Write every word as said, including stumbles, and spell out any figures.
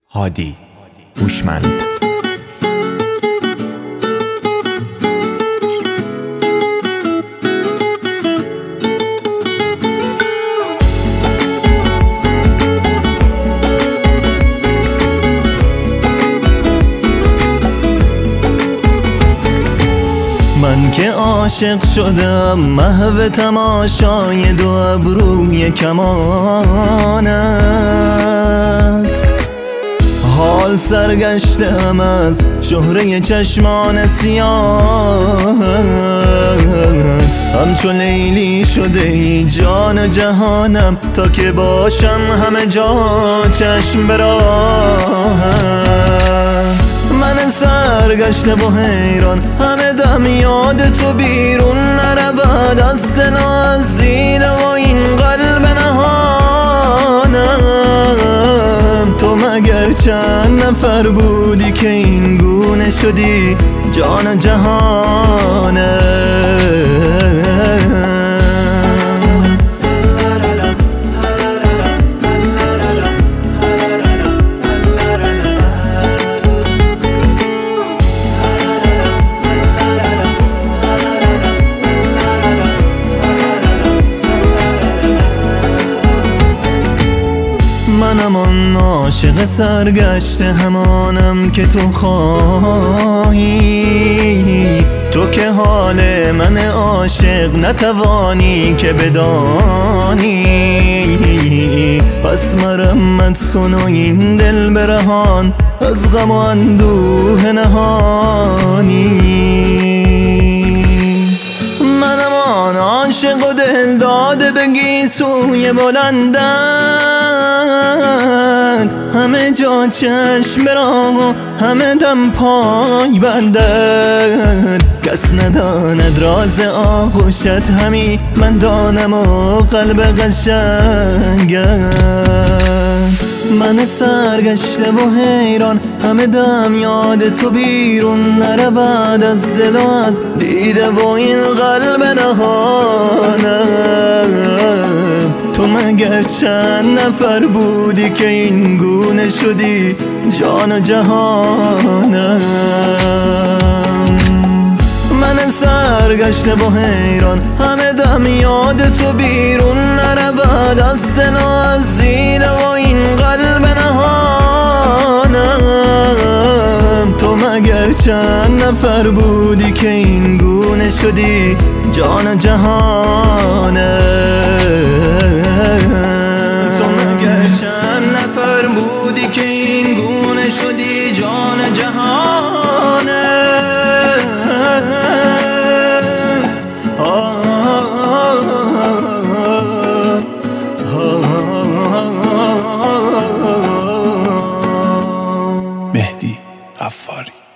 هادی هوشمند. من که عاشق شدم محو تماشای دو ابروی کمانت، حال سرگشتم از شهره چشمان سیاهت. همچون لیلی شده ای جان و جهانم، تا که باشم همه جا چشم براهت. من سرگشته و حیران همه دم یاد تو بیرون نرود از دل و از دیده و این قلب نهانم. تو مگر چند نفر بودی که این گونه شدی جان و جهانم. منم آن عاشق سرگشته همانم که تو خواهی، تو که حال من عاشق نتوانی که بدانی. پس مرمت کن و این دل برهان از غم و اندوه نهانی. منم آن عاشق و دل داده به گیسوی بلندن، همه جا چشم برام و همه دم پای بندن. کس نداند راز آغوشت همی من دانم و قلب قشنگت. من سرگشته و حیران همه دم یاد تو بیرون نرود از دل و از دیده و این قلب نهانم. تو مگر چند نفر بودی که این گونه شدی جان و جهانم. من سرگشته و حیران همه دم یاد تو بیرون نرود از دل و از دیده و این قلب نهانم. تو مگر چند نفر بودی که این گونه شدی جان و جهانم. تو مگر چند نفر بودی که این گونه شدی جان و جهانم. مهدی غفاری.